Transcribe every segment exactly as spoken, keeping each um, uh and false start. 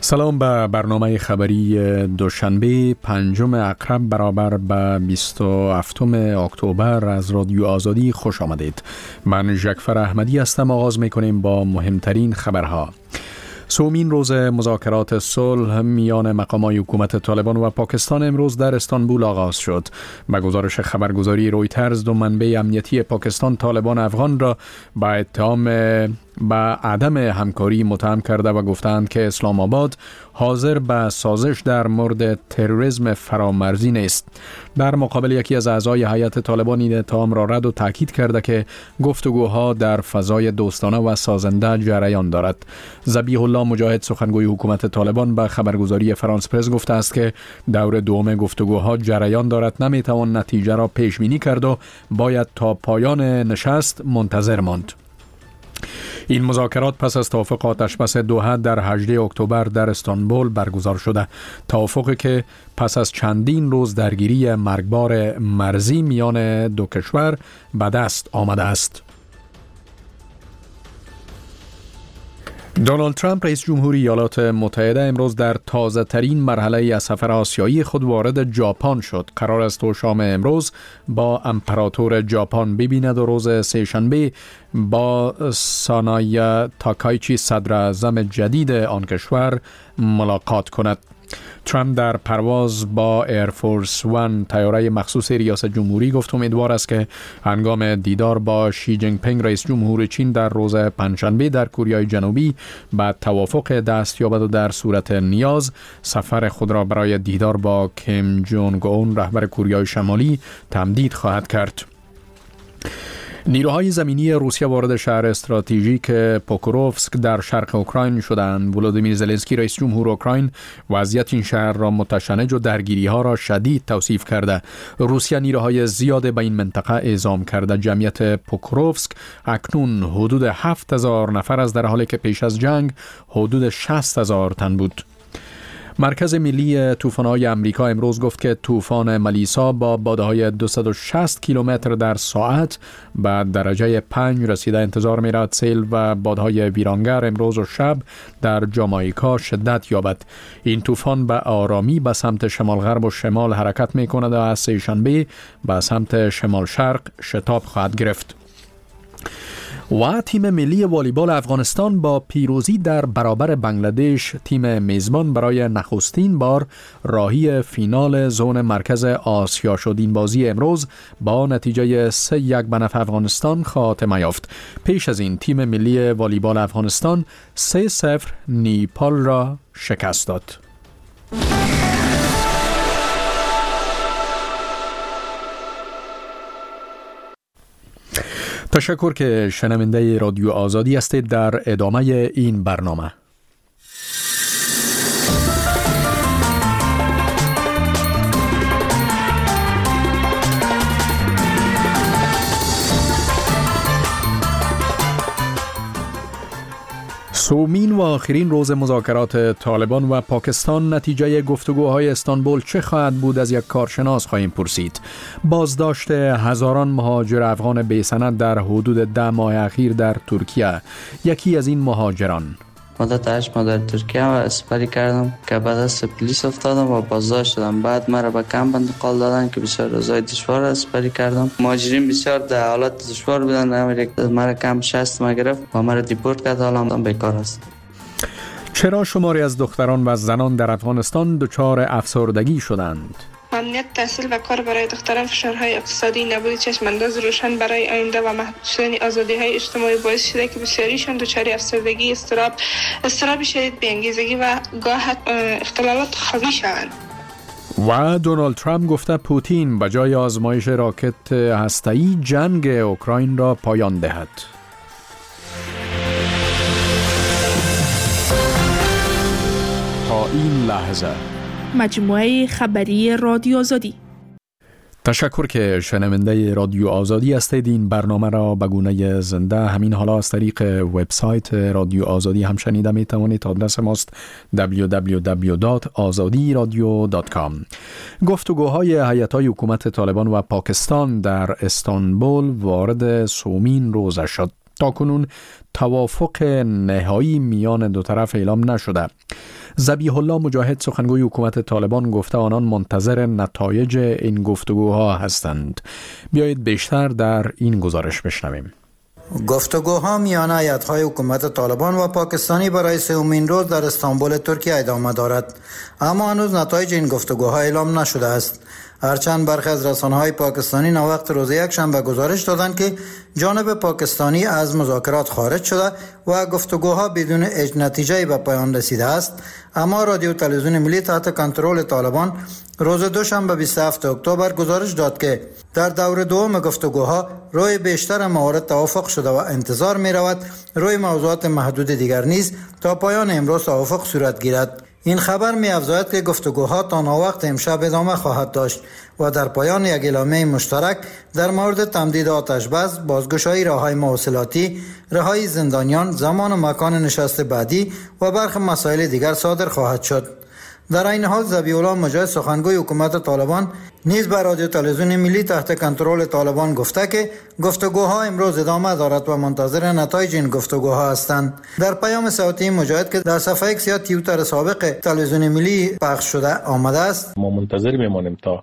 سلام به برنامه خبری دوشنبه پنجم اکتبر برابر به بیست و هفتم اکتبر از رادیو آزادی خوش آمدید. من جعفر احمدی هستم. آغاز میکنیم با مهمترین خبرها. سومین روز مذاکرات صلح میان مقامات حکومت طالبان و پاکستان امروز در استانبول آغاز شد. به گزارش خبرگزاری رویترز، دو منبع امنیتی پاکستان طالبان افغان را به اتهام به عدم همکاری متهم کرده و گفتند که اسلام آباد حاضر به سازش در مورد تروریسم فرامرزی نیست. در مقابل یکی از اعضای هیئت طالبان این اتهام را رد و تاکید کرده که گفتگوها در فضای دوستانه و سازنده جریان دارد. ذبیح الله مجاهد، سخنگوی حکومت طالبان، به خبرگزاری فرانس پرس گفته است که دور دوم گفتگوها جریان دارد، نمیتوان نتیجه را پیش بینی کرد و باید تا پایان نشست منتظر ماند. این مذاکرات پس از توافق آتشبس دوحه در هجدهم اکتبر در استانبول برگزار شده. توافقی که پس از چندین روز درگیری مرگبار مرزی میان دو کشور به دست آمده است. دونالد ترامپ رئیس جمهوری ایالات متحده امروز در تازه ترین مرحله از سفر آسیایی خود وارد ژاپن شد. قرار است تا شام امروز با امپراتور ژاپن ببیند و روز سه‌شنبه با سانای تاکایچی صدر اعظم جدید آن کشور ملاقات کند. ترامپ در پرواز با ایرفورس وان طیاره مخصوص ریاست جمهوری گفت امیدوار است که هنگام دیدار با شی جینگ پینگ رئیس جمهور چین در روز پنجشنبه در کره جنوبی به توافق دست یابد و در صورت نیاز سفر خود را برای دیدار با کیم جونگ اون رهبر کره شمالی تمدید خواهد کرد. نیروهای زمینی روسیه وارد شهر استراتژیک پوکروفسک در شرق اوکراین شدند. ولودیمیر زلنسکی رئیس جمهور اوکراین وضعیت این شهر را متشنج و درگیری‌ها را شدید توصیف کرده. روسیه نیروهای زیاد به این منطقه اعزام کرده. جمعیت پوکروفسک اکنون حدود هفت هزار نفر است، در حالی که پیش از جنگ حدود شصت هزار تن بود. مرکز ملی طوفان‌های امریکا امروز گفت که طوفان ملیسا با بادهای دویست و شصت کیلومتر در ساعت به درجه پنج رسیده. انتظار می‌رود سیل و بادهای ویرانگر امروز و شب در جامائیکا شدت یابد. این طوفان به آرامی به سمت شمال غرب و شمال حرکت می‌کند و از سه‌شنبه به سمت شمال شرق شتاب خواهد گرفت. و تیم ملی والیبال افغانستان با پیروزی در برابر بنگلادش، تیم میزبان برای نخستین بار راهی فینال زون مرکز آسیا شد. این بازی امروز با نتیجه سه یک به نفع افغانستان خاتمه یافت. پیش از این تیم ملی والیبال افغانستان سه صفر نیپال را شکست داد. تشکر که شنونده رادیو آزادی هستید. در ادامه این برنامه سومین و آخرین روز مذاکرات طالبان و پاکستان، نتیجه گفتگوهای استانبول چه خواهد بود از یک کارشناس خواهیم پرسید. بازداشت هزاران مهاجر افغان بی‌سند در حدود ده ماه اخیر در ترکیه. یکی از این مهاجران: مدت هشت ماه در ترکیه و اسپری کردم که بعد از پلیس افتادم و بازداشت شدم. بعد مرا به کمپ انتقال دادن که بسیار روزای دشوار اسپری کردم. مهاجرین بسیار در حالت دشوار بودن. مرا کمپ شصت ما گرفت و مرا دیپورت کرد. حالا هم بیکار است. چرا شماری از دختران و زنان در افغانستان دچار افسردگی شدند؟ امنیت تحصیل و کار برای دختران، فشارهای اقتصادی، نبود چشمانداز روشن برای آینده و محدود شدن آزادی‌های اجتماعی باعث شده که بسیاریشان دچار افسردگی، اضطراب، اضطراب شدید، بی‌انگیزگی و گاه اختلالات خوابی شوند. و دونالد ترامپ گفته پوتین به جای آزمایش راکت هسته‌ای جنگ اوکراین را پایان دهد. تا این لحظه مجموعه خبری رادیو آزادی. تشکر که شنونده رادیو آزادی هستید. این برنامه را به گونه زنده همین حالا از طریق وبسایت رادیو آزادی هم شنیده می توانید. آدرس ماست دبلیو دبلیو دبلیو دات آزادی رادیو دات کام. گفتگوهای هیئت‌های حکومت طالبان و پاکستان در استانبول وارد سومین روز شد. تاکنون توافق نهایی میان دو طرف اعلام نشده. ذبیح الله مجاهد سخنگوی حکومت طالبان گفته آنان منتظر نتایج این گفتگوها هستند. بیایید بیشتر در این گزارش بشنویم. گفتگوها میان هیئت‌های حکومت طالبان و پاکستانی برای سومین روز در استانبول ترکیه ادامه دارد، اما هنوز نتایج این گفتگوها اعلام نشده است. هرچند برخی از رسانه‌های پاکستانی نوقت روز یکشنبه گزارش دادند که جانب پاکستانی از مذاکرات خارج شده و گفتگوها بدون هیچ نتیجه‌ای به پایان رسیده است، اما رادیو تلویزیون ملی تحت کنترل طالبان روز دوشنبه بیست و هفتم اکتبر گزارش داد که در دور دوم گفتگوها روی بیشتر موارد توافق شده و انتظار می رود روی موضوعات محدود دیگر نیز تا پایان امروز توافق صورت گیرد. این خبر می افزاید که گفتگوها تا ناوقت امشب ادامه خواهد داشت و در پایان یک اعلامیه مشترک در مورد تمدید آتش بس، بازگشایی راههای مواصلاتی، رهایی زندانیان، زمان و مکان نشست بعدی و برخی مسائل دیگر صادر خواهد شد. در این حال ذبیح الله مجاهد سخنگوی حکومت طالبان نیز بر رادیو تلویزیون ملی تحت کنترل طالبان گفته که گفتگوها امروز ادامه دارد و منتظر نتایج این گفتگوها هستند. در پیام صوتی مجاهد که در صفحه ایکس یا توییتر سابق تلویزیون ملی پخش شده آمده است: ما منتظر میمانیم تا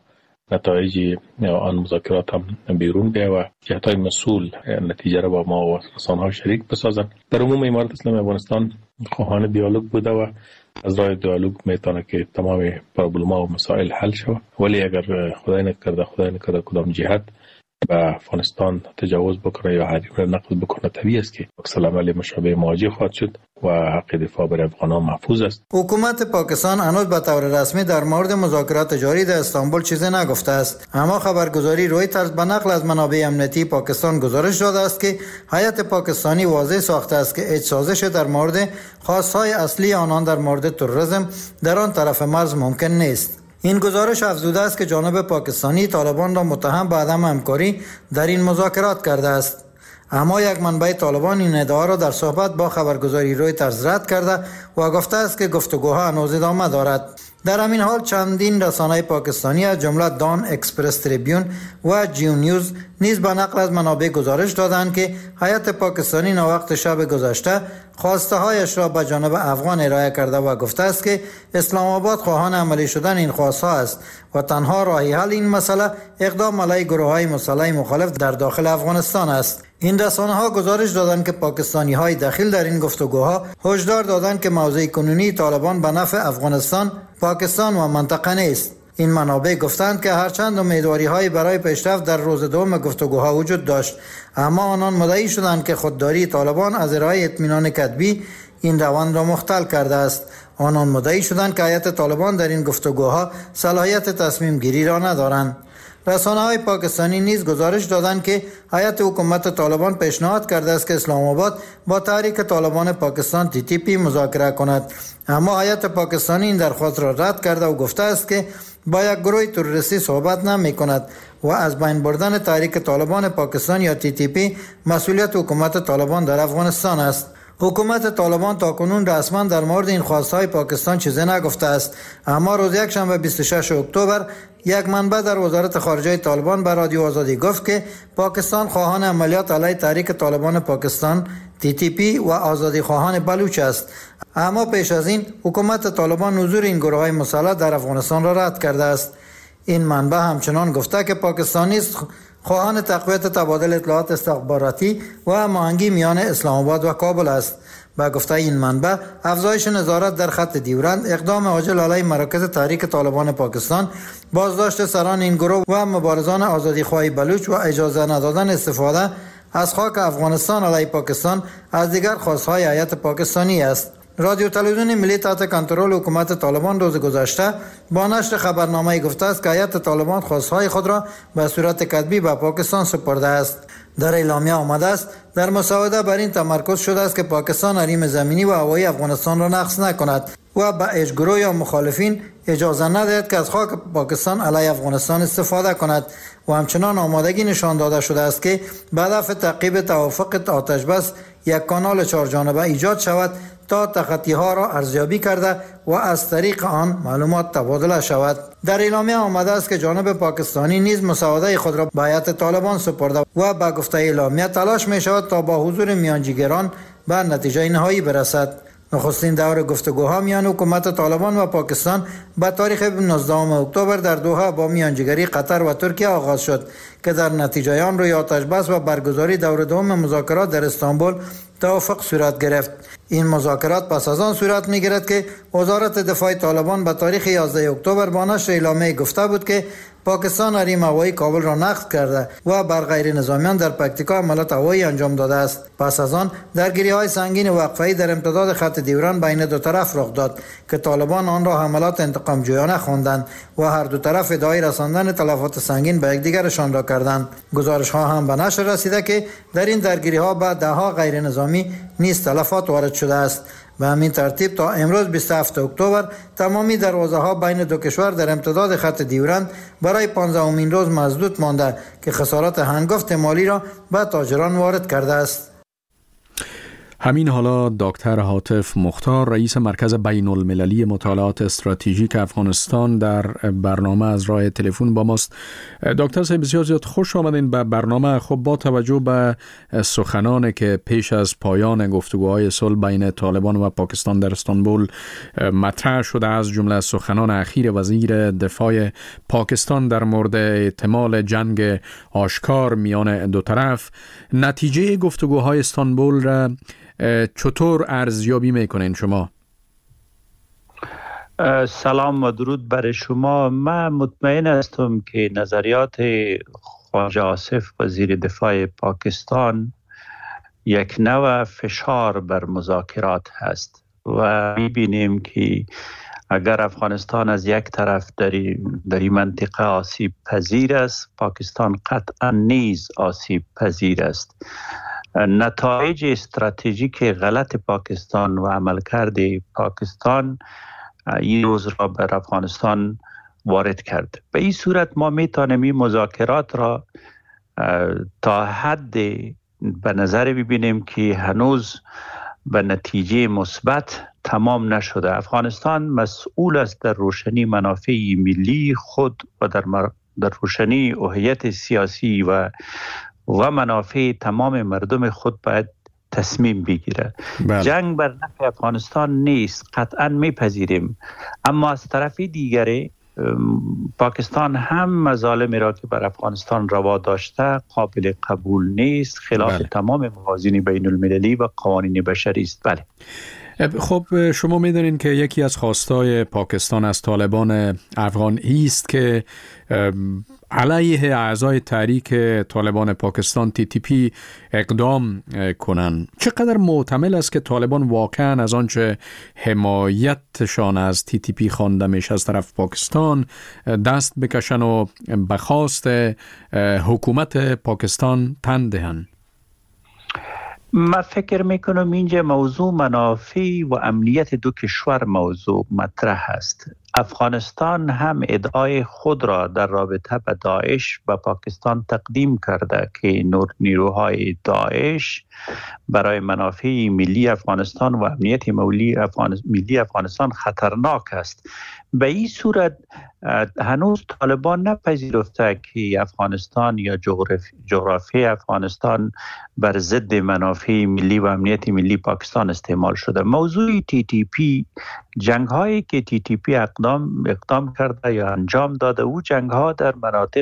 نتایج آن مذاکرات هم بیرون بیاید و جهت‌های مسئول نتیجه را با ما و رسانه‌ها شریک بسازند. در عموم امارت اسلامی افغانستان خواهان دیالوگ بوده و از راه دیالوگ میتونه که تمام پرابلم‌ها و مسائل حل شود، ولی اگر خدای نکرده خدای نکرده کدام جهت به افغانستان تجاوز بکنه یا حریم را نقض بکنه، طبیعی است که عکس العمل مشابه مواجه خواهد شد و حق دفاع بر افغانان محفوظ است. حکومت پاکستان هنوز به طور رسمی در مورد مذاکرات جاری در استانبول چیزی نگفته است، اما خبرگزاری رویترز به نقل از منابع امنیتی پاکستان گزارش داده است که هیئت پاکستانی واضح ساخته است که هیچ سازش در مورد خواستهای اصلی آنان در مورد تروریسم در آن طرف مرز ممکن نیست. این گزارش افزوده است که جانب پاکستانی طالبان را متهم به عدم همکاری در این مذاکرات کرده است، اما یک منبع طالبان این ادعا را در صحبت با خبرگزاری رویترز رد کرده و گفته است که گفتگوها هنوز ادامه دارد. در همین حال چندین رسانه پاکستانی از جمله دان، اکسپرس تریبیون و جیو نیوز نیز به نقل از منابع گزارش دادند که هیئت پاکستانی ناوقت شب گذشته خواسته هایش را به جانب افغان ارائه کرده و گفته است که اسلام آباد خواهان عملی شدن این خواستها است و تنها راه حل این مسئله اقدام علیه گروه‌های مسلح مخالف در داخل افغانستان است. این رسانه ها گزارش دادند که پاکستانی های دخیل در این گفتگوها هشدار دادند که موضع کنونی طالبان به نفع افغانستان، پاکستان و منطقه نیست. این منابع گفتند که هرچند امیدواری های برای پیشرفت در روز دوم گفتگوها وجود داشت، اما آنان مدعی شدند که خودداری طالبان از ارائه اطمینان کتبی این روند را مختل کرده است. آنان مدعی شدند که هیئت طالبان در این گفتگوها صلاحیت تصمیم گیری را ندارند. رسانه‌های پاکستانی نیز گزارش دادند که هیئت حکومت طالبان پیشنهاد کرده است که اسلام آباد با تحریک طالبان پاکستان تی تی پی مذاکره کند، اما هیئت پاکستانی این درخواست را رد کرده و گفته است که با یک گروه تروریستی صحبت نمی کند و از بین بردن تحریک طالبان پاکستان یا تی تی پی مسئولیت حکومت طالبان در افغانستان است. حکومت طالبان تاکنون رسما در مورد این خواستهای پاکستان چیزی نگفته است، اما روز یکشنبه بیست و شش اکتبر یک منبع در وزارت خارجه طالبان به رادیو آزادی گفت که پاکستان خواهان عملیات علیه تحریک طالبان پاکستان تی تی پی و آزادی خواهان بلوچ است، اما پیش از این حکومت طالبان حضور این گروه‌های مسلح در افغانستان را رد کرده است. این منبع همچنان گفته که پاکستانی خواهان تقویت تبادل اطلاعات استخباراتی و هماهنگی میان اسلام آباد و کابل است. با گفته این منبع، افزایش نظارت در خط دیورند، اقدام عاجل علیه مراکز تحریک طالبان پاکستان، بازداشت سران این گروه و مبارزان آزادیخواه بلوچ و اجازه ندادن استفاده از خاک افغانستان علیه پاکستان از دیگر خواستهای هیئت پاکستانی است. رادیو تلویزیون ملی تحت کنترل حکومت طالبان روز گذشته با نشر خبرنامه گفته است که هیئت طالبان خواستهای خود را به صورت کتبی به پاکستان سپرده است. در اعلامیه آمده است در مساوده بر این تمرکز شده است که پاکستان حریم زمینی و هوایی افغانستان را نقض نکند و به هیچ گروه یا مخالفین اجازه ندهد که از خاک پاکستان علیه افغانستان استفاده کند و همچنان آمادگی نشان داده شده است که به هدف تعقیب توافق آتش بس یک کانال چهار جانبه ایجاد شود تا تخطی ها را ارزیابی کرده و از طریق آن معلومات تبادله شود. در اعلامیه آمده است که جانب پاکستانی نیز مساوده خود را به هیئت طالبان سپرده و به گفته اعلامیه تلاش می شود تا با حضور میانجیگران به نتیجه نهایی برسد. نخستین دور گفتگوها میان حکومت طالبان و پاکستان به تاریخ نوزدهم اکتبر در دوحه با میانجیگری قطر و ترکیه آغاز شد که در نتیجه آن روی آتش بس و برگزاری دور دوم مذاکرات در استانبول توافق صورت گرفت. این مذاکرات پس از آن صورت می‌گیرد که وزارت دفاع طالبان به تاریخ یازده اکتبر با نشر اعلامیه گفته بود که پاکستان حریم هوایی کابل را نقض کرده و بر غیر نظامیان در پکتیکا حملات هوایی انجام داده است. پس از آن درگیری‌های سنگین وقفه‌ای در امتداد خط دیوران بین دو طرف رخ داد که طالبان آن را حملات انتقام جویانه خواندند و هر دو طرف ادعای رساندن تلفات سنگین به یکدیگرشان را کردند. گزارش‌ها هم به نشر رسیده که در این درگیری‌ها به ده‌ها غیر نظامی نیز تلفات وارد شده است. به همین ترتیب تا امروز بیست و هفتم اکتبر تمامی دروازه‌ها بین دو کشور در امتداد خط دیورند برای پانزدهمین روز مسدود مانده که خسارات هنگفت مالی را به تاجران وارد کرده است. همین حالا دکتر هاتف مختار رئیس مرکز بین المللی مطالعات استراتژیک افغانستان در برنامه از راه تلفن با ماست. دکتر صاحب بسیار زیاد خوش آمدین به برنامه. خب با توجه به سخنانی که پیش از پایان گفتگوهای صلح بین طالبان و پاکستان در استانبول مطرح شده، از جمله سخنان اخیر وزیر دفاع پاکستان در مورد احتمال جنگ آشکار میان دو طرف، نتیجه گفتگوهای استانبول را چطور ارزیابی میکنین شما؟ سلام و درود بر شما. من مطمئن هستم که نظریات خواجه آصف وزیر دفاع پاکستان یک نوع فشار بر مذاکرات هست و میبینیم که اگر افغانستان از یک طرف در این منطقه آسیب پذیر است، پاکستان قطعا نیز آسیب پذیر است. نتایج استراتژیک غلط پاکستان و عملکرد پاکستان این روز را بر افغانستان وارد کرد. به این صورت ما میتونیم این مذاکرات را تا حد به نظر ببینیم که هنوز به نتیجه مثبت تمام نشده. افغانستان مسئول است در روشنی منافع ملی خود و در, مر... در روشنی هویت سیاسی و و منافع تمام مردم خود باید تصمیم بگیره. بله. جنگ بر نفع افغانستان نیست، قطعا میپذیریم، اما از طرف دیگری پاکستان هم مظالمی را که بر افغانستان روا داشته قابل قبول نیست، خلاف بله. تمام موازین بین المللی و قوانین بشری است. بله. خب شما میدونین که یکی از خواستای پاکستان از طالبان افغان است که علیه اعضای تحریک طالبان پاکستان تی تی پی اقدام کنند. چقدر محتمل است که طالبان واقعا از آنچه حمایتشان از تی تی پی خوانده میشه از طرف پاکستان دست بکشن و به خواست حکومت پاکستان تن دهند؟ من فکر میکنم اینجا موضوع منافع و امنیت دو کشور موضوع مطرح است. افغانستان هم ادعای خود را در رابطه با داعش به پاکستان تقدیم کرده که نیروهای داعش برای منافع ملی افغانستان و امنیت ملی افغانستان خطرناک است. به این صورت هنوز طالبان نپذیرفته که افغانستان یا جغرافی افغانستان بر ضد منافع ملی و امنیت ملی پاکستان استعمال شده. موضوع تی تی پی، جنگ هایی که تی تی پی اقدام اقدام کرده یا انجام داده، او جنگ ها در مناطق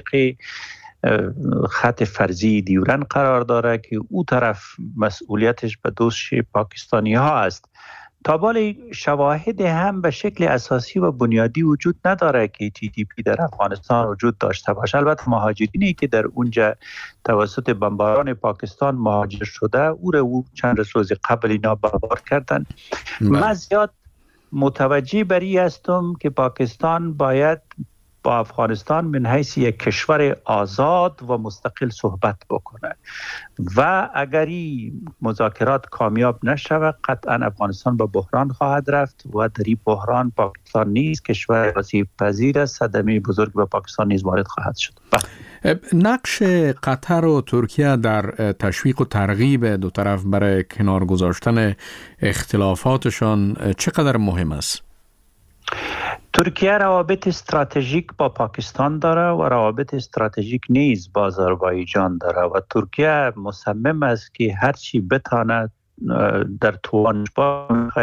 خط فرضی دیورن قرار داره که او طرف مسئولیتش به دوش پاکستانی ها است. تابال شواهد هم به شکل اساسی و بنیادی وجود نداره که تی تی پی در افغانستان وجود داشته باشه. البته مهاجرینی که در اونجا توسط بمباران پاکستان مهاجر شده او را او چند روز قبل اینا بمبار کردن. من زیاد متوجه بر این هستم که پاکستان باید با افغانستان من حیث یک کشور آزاد و مستقل صحبت بکنه و اگر این مذاکرات کامیاب نشود قطعا افغانستان به بحران خواهد رفت و در این بحران پاکستان نیز کشور آسیب پذیر است، صدمه بزرگ به پاکستان نیز وارد خواهد شد. نقش قطر و ترکیه در تشویق و ترغیب دو طرف برای کنار گذاشتن اختلافاتشان چقدر مهم است؟ ترکیه روابط استراتژیک با پاکستان داره و روابط استراتژیک نیز با آذربایجان داره و ترکیه مصمم است که هر چی بتاند در توانش با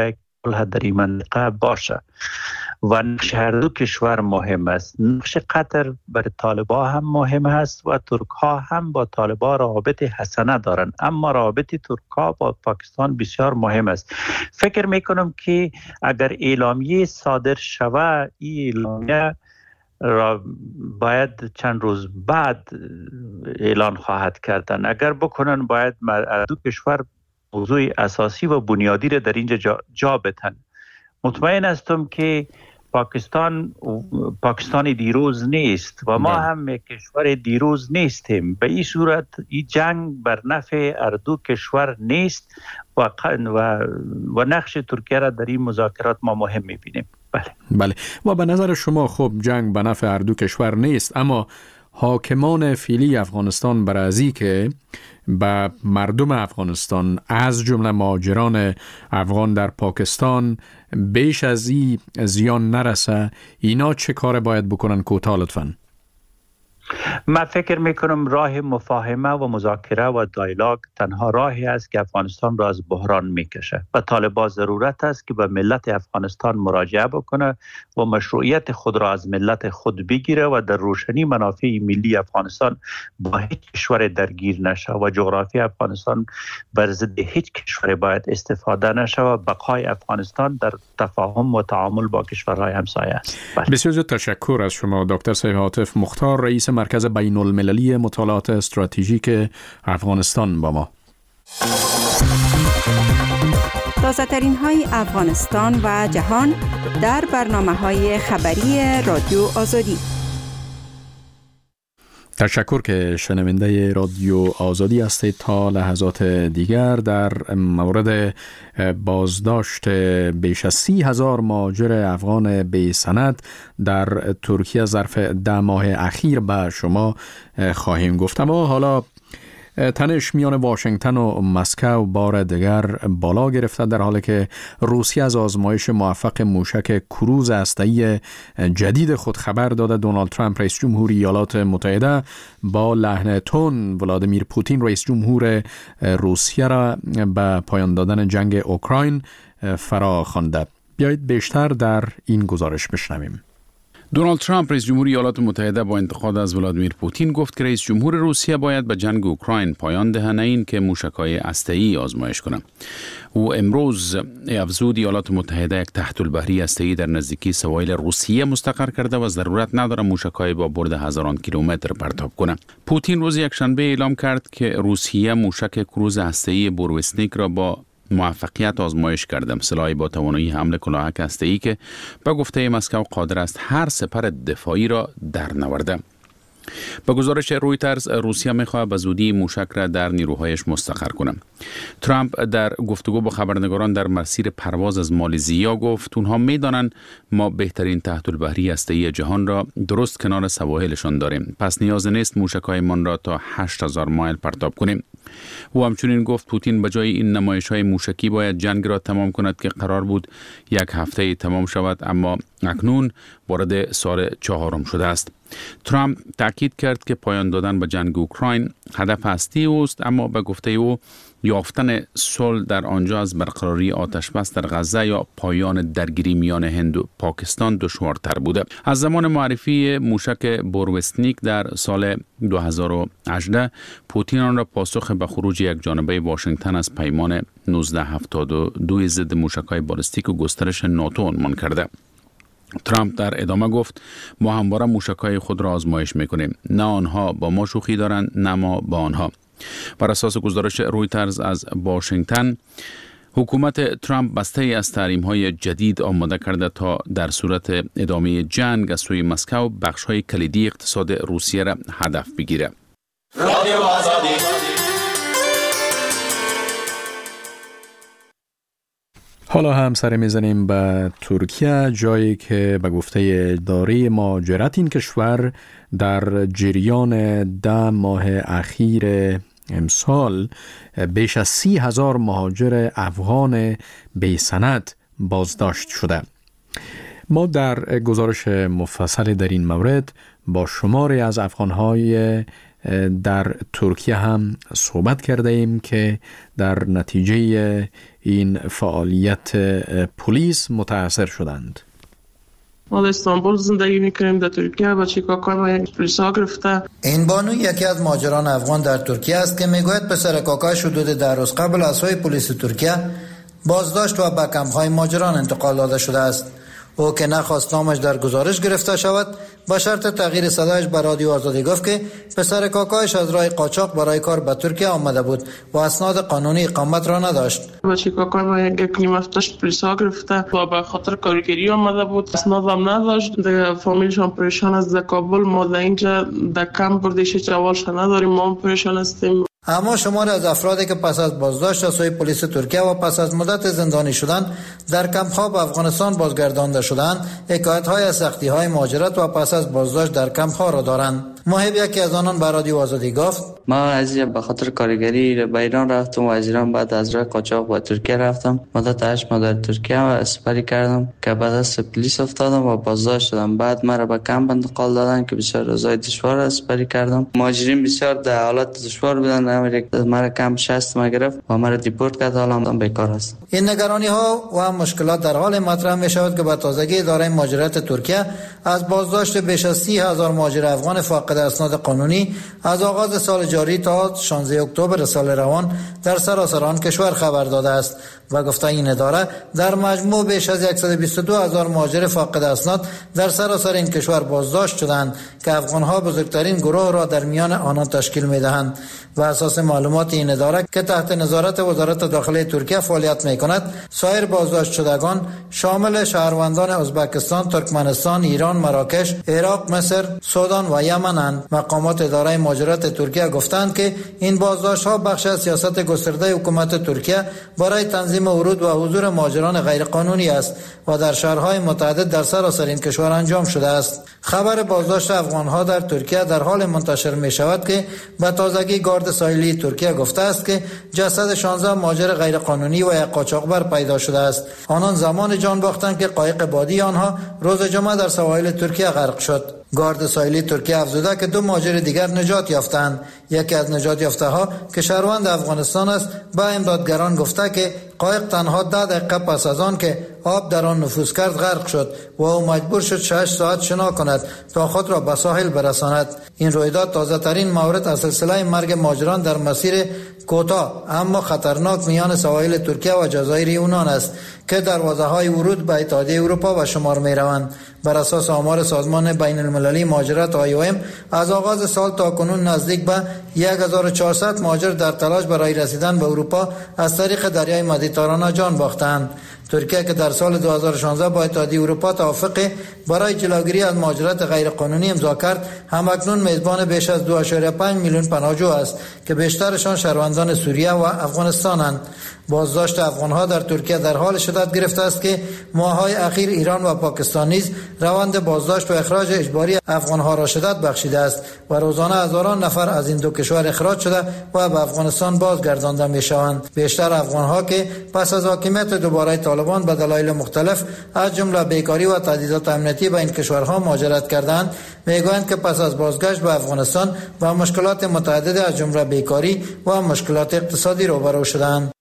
صلح در این منطقه باشه و نقش هر دو کشور مهم است. نقش قطر برای طالبان هم مهم است و ترک ها هم با طالبان روابط حسنه دارند، اما روابط ترک ها با پاکستان بسیار مهم است. فکر میکنم که اگر اعلامیه صادر شود، این اعلامیه را باید چند روز بعد اعلان خواهد کردن. اگر بکنن باید دو کشور موضوع اساسی و بنیادی را در اینجا جا, جا بتن. مطمئن هستم که پاکستان پاکستان دیروز نیست و ما هم یک کشور دیروز نیستیم. به این صورت این جنگ بر نفع هر دو کشور نیست و و, و نقش ترکیه را در این مذاکرات ما مهم می‌بینیم. بله بله و به نظر شما خب جنگ به نفع هر دو کشور نیست، اما حاکمان فعلی افغانستان برای ازی که به مردم افغانستان از جمله مهاجران افغان در پاکستان بیش از این زیان نرسه، اینا چه کار باید بکنن کوتاه لطفاً؟ من فکر میکنم راه مفاهمه و مذاکره و دیالوگ تنها راهی است که افغانستان را از بحران میکشه و طالبان ضرورت است که به ملت افغانستان مراجعه بکنه و مشروعیت خود را از ملت خود بگیره و در روشنی منافع ملی افغانستان با هیچ کشور درگیر نشه و جغرافی افغانستان بر ضد هیچ کشور باید استفاده نشه و بقای افغانستان در تفاهم و تعامل با کشورهای همسایه است. بسیار زیاد تشکر از شما دکتر سعید هاتف مختار، رئیس مرکز بین المللی مطالعات استراتژیک افغانستان با ما. تازه ترین های افغانستان و جهان در برنامه های خبری رادیو آزادی. تشکر که شنونده رادیو آزادی هستید. تا لحظات دیگر در مورد بازداشت بیش از سی هزار مهاجر افغان بی سند در ترکیه ظرف ده ماه اخیر به شما خواهیم گفت. اما حالا تنش میان واشنگتن و مسکو بار دیگر بالا گرفته، در حالی که روسیه از آزمایش موفق موشک کروز هسته‌ای جدید خود خبر داده. دونالد ترامپ رئیس جمهور ایالات متحده با لحن تند ولادیمیر پوتین رئیس جمهور روسیه را به پایان دادن جنگ اوکراین فرا خوانده. بیایید بیشتر در این گزارش بشنویم. دونالد ترامپ رئیس جمهور ایالات متحده با انتقاد از ولادیمیر پوتین گفت که رئیس جمهور روسیه باید به جنگ اوکراین پایان دهد، نه این که موشک‌های هسته‌ای آزمایش کنه. او امروز افزود ایالات متحده یک تحت البحری هسته‌ای در نزدیکی سواحل روسیه مستقر کرده و ضرورت نداره موشک‌های با برد هزاران کیلومتر پرتاب کنه. پوتین روز یکشنبه اعلام کرد که روسیه موشک کروز هسته‌ای بوروسنیک را با موفقیت آزمایش کردم، سلاحی با توانایی حمله کلاهک هسته‌ای که به گفته مسکو قادر است هر سپر دفاعی را در نورده. به گزارش رویترز روسیه می‌خواهد به زودی موشک را در نیروهایش مستقر کنه. ترامپ در گفتگو با خبرنگاران در مسیر پرواز از مالزیا گفت اونها می‌دانند ما بهترین تحت البحری هسته‌ای جهان را درست کنار سواحلشان داریم، پس نیاز نیست موشک‌هایمان را تا هشت هزار مایل پرتاب کنیم. او همچنین گفت پوتین به جای این نمایش‌های موشکی باید جنگ را تمام کند که قرار بود یک هفته تمام شود، اما اکنون وارد سال چهارم شده است. ترامپ تاکید کرد که پایان دادن به جنگ اوکراین هدف اصلی اوست، اما به گفته او یافتن صلح در آنجا از برقراری آتش بس در غزه یا پایان درگیری میان هند و پاکستان دشوارتر بوده. از زمان معرفی موشک بوروسنیک در سال دو هزار و هجده پوتین آن را پاسخ به خروج یک جانبه واشنگتن از پیمان نوزده هفتاد و دو ضد موشک‌های بالستیک و گسترش ناتو عنوان کرده. ترامپ در ادامه گفت ما همواره موشک‌های خود را آزمایش می‌کنیم، نه آنها با ما شوخی دارند نه ما با آنها. بر اساس گزارش رویترز از واشنگتن، حکومت ترامپ بسته از تحریم‌های جدید آماده کرده تا در صورت ادامه جنگ از سوی مسکو بخش‌های کلیدی اقتصاد روسیه را هدف بگیره. رادیو آزادی. حالا هم سر میزنیم به ترکیه، جایی که به گفته اداره مهاجرت این کشور در جریان ده ماه اخیر امسال بیش از سی هزار مهاجر افغان بی سند بازداشت شده. ما در گزارش مفصل در این مورد با شماری از افغانهای در ترکیه هم صحبت کرده ایم که در نتیجه این فعالیت پلیس متاثر شدند. ما در استانبول زندگی میکنیم، در ترکیه با چیکاکای ما یک پلیسا گرفته. این بانو یکی از مهاجران افغان در ترکیه است که میگوید پسر کاکایش حدود ده روز قبل از سوی پلیس ترکیه بازداشت و به کمپ‌های مهاجران انتقال داده شده است. او که نخواست نامش در گزارش گرفته شود با شرط تغییر صدایش به رادیو آزادی گفت که پسر کاکایش از راه قاچاق برای کار به ترکیه آمده بود و اسناد قانونی اقامت را نداشت. بچه کاکای ما یک نیم هفتهش پلیسا گرفته و به خاطر کارگری آمده بود، اسناد هم نداشت. دیگه فامیلش هم پریشان است. در کابل ما در اینجا در کمپ بردیش جوالش نداریم، ما هم پریشان هستیم. اما شماری از افرادی که پس از بازداشت از سوی پلیس ترکیه و پس از مدت زندانی شدن در کمپ‌ها به افغانستان بازگردانده شدند، حکایت‌های از سختی‌های مهاجرت و پس از بازداشت در کمپ‌ها را دارند. محب یکی از آنان به رادیو آزادی گفت: ما از به خاطر کارگری به ایران رفتم و از ایران بعد از راه قاچاق به ترکیه رفتم. مدت هشت ماه در ترکیه اسپری کردم که بعد از پلیس افتادم و بازداشت شدم. بعد مرا به کمپ انتقال دادن که بسیار روزای دشوار اسپری کردم. مهاجرین بسیار در حالت دشوار بودند. مرا کمپ شصت ما گرفت و مرا دیپورت کرد. حالا هم بیکار هستم. این نگرانی ها و مشکلات در حال مطرح می شود که به تازگی اداره مهاجرت ترکیه از بازداشت بیش از سی هزار مهاجر افغان فاقد اسناد قانونی از آغاز سال جاری تا شانزده اکتبر سال روان در سراسر آن کشور خبر داده است و گفته این اداره در مجموع بیش از صد و بیست و دو هزار مهاجر فاقد اسناد در سراسر این کشور بازداشت شدند که افغان‌ها بزرگترین گروه را در میان آنان تشکیل می‌دهند. و اساس معلومات این اداره که تحت نظارت وزارت داخلی ترکیه فعالیت می‌کند، سایر بازداشت شدگان شامل شهروندان ازبکستان، ترکمنستان، ایران، مراکش، عراق، مصر، سودان و یمن‌اند. مقامات اداره مهاجرت ترکیه گفتند که این بازداشت‌ها بخش از سیاست گسترده حکومت ترکیه برای تنظیم ورود و حضور مهاجران غیرقانونی است و در شهرهای متعدد در سراسر این کشور انجام شده است. خبر بازداشت افغان‌ها در ترکیه در حال منتشر می‌شود که به تازگی گارد ساحلی ترکیه گفته است که جسد شانزده مهاجر غیرقانونی و یک قاچاقبر پیدا شده است. آنان زمان جان باختند که قایق بادی آنها روز جمعه در سواحل ترکیه غرق شد. گارد ساحلی ترکیه افزوده که دو مهاجر دیگر نجات یافتند. یکی از نجات یافته ها که شهروند افغانستان است به امدادگران گفته که قایق تنها ده دقیقه پس از آن که آب در آن نفوذ کرد غرق شد و او مجبور شد شش ساعت شنا کند تا خود را به ساحل برساند. این رویداد تازه ترین مورد از سلسله مرگ مهاجران در مسیر کوتاه اما خطرناک میان سواحل ترکیه و جزایر یونان است که دروازه‌های ورود به اتحادیه اروپا به شمار می‌روند. بر اساس آمار سازمان بین المللی مهاجرت آی او ام از آغاز سال تا کنون نزدیک به هزار و چهارصد مهاجر در تلاش برای رسیدن به اروپا از طریق دریای مدیترانه جان باختند. ترکیه که در سال دو هزار و شانزده با اتحادیه اروپا توافق برای جلوگیری از مهاجرت غیرقانونی امضا کرد، همکنون میزبان بیش از دو ممیز پنج میلیون پناهجو است که بیشترشان شهروندان سوریه و افغانستانند. بازداشت افغانها در ترکیه در حال شدت گرفته است که ماه‌های اخیر ایران و پاکستان نیز روند بازداشت و اخراج اجباری افغانها را شدت بخشیده است و روزانه هزاران نفر از این دو کشور اخراج شده و به افغانستان بازگردانده می‌شوند. بیشتر افغانها که پس از حاکمیت دوباره طالبان به دلایل مختلف از جمله بیکاری و تهدیدات امنیتی به این کشورها مهاجرت کردند، میگویند که پس از بازگشت به افغانستان با مشکلات متعدد از جمله بیکاری و مشکلات اقتصادی روبرو شدند.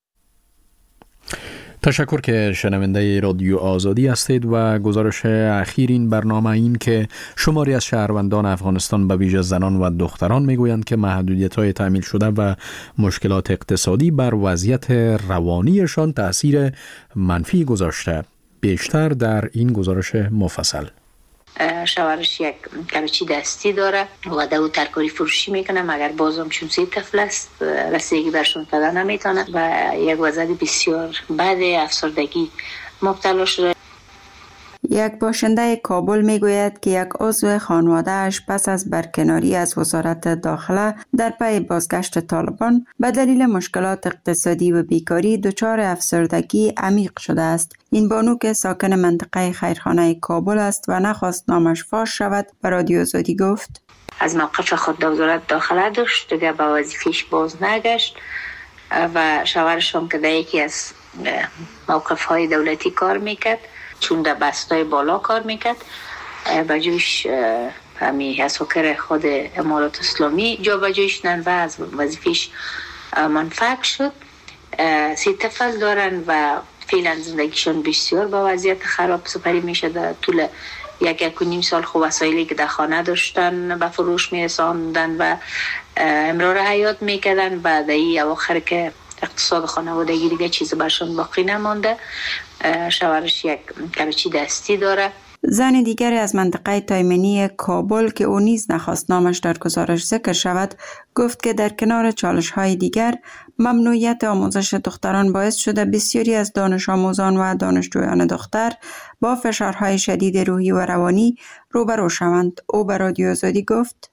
تشکر که شنونده رادیو آزادی هستید و گزارش اخیر این برنامه این که شماری از شهروندان افغانستان به ویژه زنان و دختران میگویند که محدودیت‌های تعمیل شده و مشکلات اقتصادی بر وضعیت روانیشان تأثیر منفی گذاشته. بیشتر در این گزارش مفصل. شوهرش یک کلوچی دستی داره و دو ترکاری فروشی میکنه، مگر بازم چون سه طفل است رسیدگی برشون پیدا نمیتونه و یک وضعیت بسیار بد افسردگی مبتلا شده. یک باشنده کابل میگوید که یک عضو خانواده‌اش پس از برکناری از وزارت داخله در پی بازگشت طالبان به دلیل مشکلات اقتصادی و بیکاری دچار افسردگی عمیق شده است. این بانو که ساکن منطقه خیرخانه کابل است و نخواست نامش فاش شود به رادیو آزادی گفت: از موقف خود در وزارت داخله داشت، دیگه به وظیفه‌اش باز نگشت و شوهرش هم که در یکی از موقف‌های دولتی کار میکرد، چون در بستای بالا کار میکرد، با جوش همی از حکر خود امارات اسلامی جابجایی شدن و از وظیفش منفعل شد. سی طفل دارن و فعلا زندگیشون بسیار با وضعیت خراب سپری میشه. در طول یک یک و نیم سال خب وسایلی که در خانه داشتن به فروش میرساندن و امرار حیات میکردن و در این اواخر که اقتصاد خانوادگی دیگه چیز برشون باقی نمانده. شوهرش یک کلوچی دستی داره. زن دیگری از منطقه تایمنی کابل که او نیز نخواست نامش در گزارش ذکر شود گفت که در کنار چالش های دیگر ممنوعیت آموزش دختران باعث شده بسیاری از دانش آموزان و دانشجویان دختر با فشارهای شدید روحی و روانی روبرو شوند. او به رادیو آزادی گفت: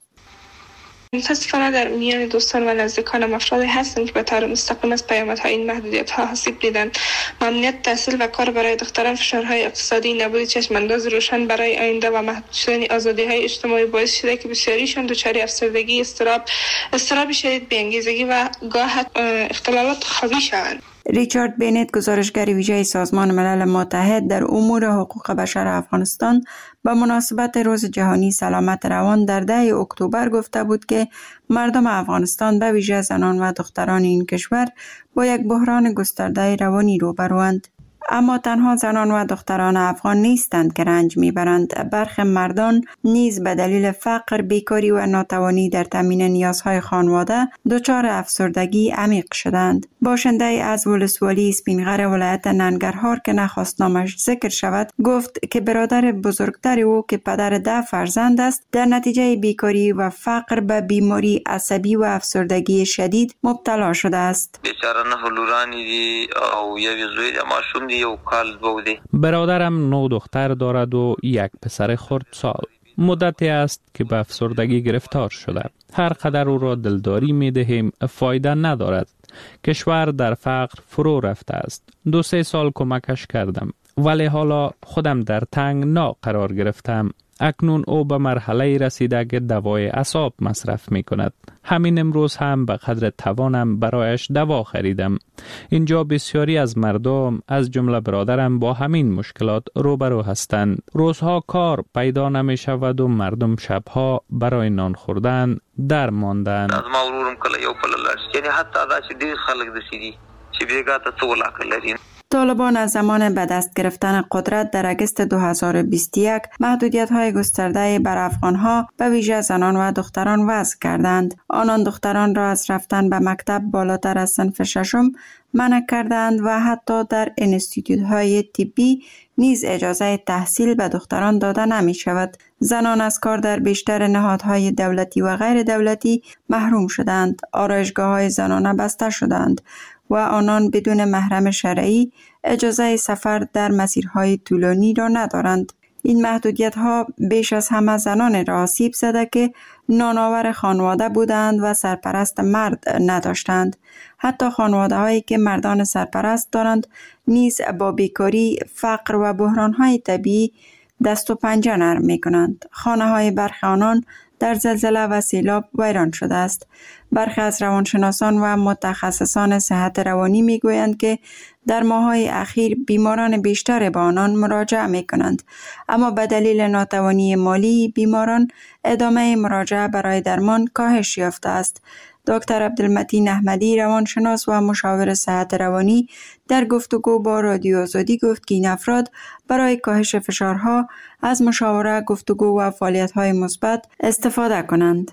متاسفانه در میان دوستان و نزدیکانم افرادی هستند که به طور مستقیم از پیامدهای این محدودیت‌ها آسیب دیدند. ممنوعیت تحصیل و کار برای دختران، فشارهای اقتصادی، نبود چشمانداز روشن برای آینده و محدود شدن آزادی‌های اجتماعی باعث شده که بسیاریشان دچار افسردگی، اضطراب، اضطراب شدید، بی‌انگیزگی و گاه اختلالات خوابی شوند. ریچارد بینت، گزارشگر ویژه سازمان ملل متحد در امور حقوق بشر افغانستان، به مناسبت روز جهانی سلامت روان در ده اکتبر گفته بود که مردم افغانستان به ویژه زنان و دختران این کشور با یک بحران گسترده روانی روبروند. اما تنها زنان و دختران افغان نیستند که رنج میبرند. برخی مردان نیز به دلیل فقر، بیکاری و ناتوانی در تامین نیازهای خانواده دچار افسردگی عمیق شدند. باشنده از ولسوالی اسپینغر ولایت ننگرهار که نخواست نامش ذکر شود گفت که برادر بزرگتر او که پدر ده فرزند است در نتیجه بیکاری و فقر به بیماری عصبی و افسردگی شدید مبتلا شده است. بیچاره نه لورانی دی او یوی زوی ماشوم دی یو کال بودی. برادرم نو دختر دارد و یک پسر خردسال. مدتی است که به افسردگی گرفتار شده. هر قدر او را دلداری می دهیم فایده ندارد. کشور در فقر فرو رفته است. دو سه سال کمکش کردم ولی حالا خودم در تنگنا قرار گرفتم. اکنون او به مرحله رسیده که دوای اعصاب مصرف می کند. همین امروز هم به قدر توانم برایش دوا خریدم. اینجا بسیاری از مردم از جمله برادرم با همین مشکلات روبرو هستند. روزها کار پیدا نمی شود و مردم شبها برای نان خوردن در ماندن. از ما ورورم کله یو پللش یعنی حتی دا چې ډیر خلک دسیدي چې بیګا ته څو لاک لري. طالبان از زمان به دست گرفتن قدرت در اگست دو هزار و بیست و یک محدودیت‌های گسترده بر افغان‌ها به ویژه زنان و دختران وضع کردند. آنان دختران را از رفتن به مکتب بالاتر از صنف ششم منع کردند و حتی در انستیتوت‌های طبی نیز اجازه تحصیل به دختران داده نمی شود. زنان از کار در بیشتر نهادهای دولتی و غیر دولتی محروم شدند. آرایشگاه‌های زنانه بسته شدند و آنان بدون محرم شرعی اجازه سفر در مسیرهای طولانی را ندارند. این محدودیت‌ها بیش از همه زنان را آسیب زده که نانآور خانواده بودند و سرپرست مرد نداشتند. حتی خانواده‌هایی که مردان سرپرست دارند نیز با بیکاری، فقر و بحران‌های طبیعی دست و پنجه نرم می‌کنند. خانه‌های برخی آنان در زلزله و سیلاب ویران شده است. برخی از روانشناسان و متخصصان صحت روانی میگویند که در ماه‌های اخیر بیماران بیشتر به آنان مراجعه میکنند، اما به دلیل ناتوانی مالی بیماران ادامه مراجعه برای درمان کاهش یافته است. دکتر عبدالمتین احمدی، روانشناس و مشاور صحت روانی، در گفتگو با رادیو آزادی گفت که این افراد برای کاهش فشارها از مشاوره، گفتگو و فعالیت‌های مثبت استفاده کنند.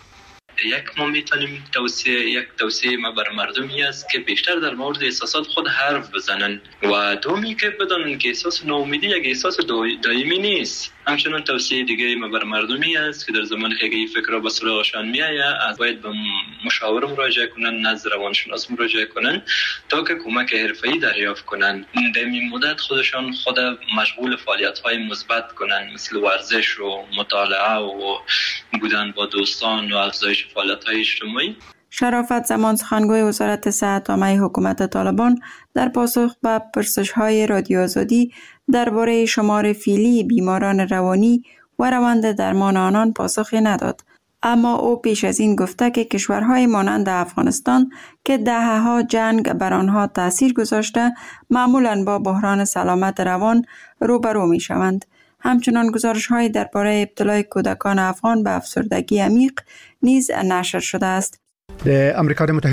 یک ما میتونیم توصیه یک توصیه ما بر مردمی است که بیشتر در مورد احساسات خود حرف بزنن و دومی که بدانن که احساس ناامیدی یک احساس دائمی نیست. همچنان توصیه دیگری ما بر مردمی است که در زمان که این فکر را به سراغشان میآید از باید به مشاور مراجعه کنن، نزد روانشناس مراجعه کنن تا که کمک حرفه‌ای دریافت کنن. در این مدت خودشان خود مشغول فعالیت‌های مثبت کنن، مثل ورزش و مطالعه و بودن با دوستان و افزایش فعالیت‌های اجتماعی. شرافت زمان، سخنگوی وزارت صحت عامه حکومت طالبان، در پاسخ به پرسش‌های رادیو آزادی درباره شمار فعلی بیماران روانی و روند درمان آنان پاسخی نداد. اما او پیش از این گفته که کشورهای مانند افغانستان که دهه‌ها جنگ بر آنها تأثیر گذاشته معمولاً با بحران سلامت روان روبرو می شوند. همچنان گزارش های درباره ابتلای کودکان افغان به افسردگی عمیق نیز نشر شده است. د امریکا د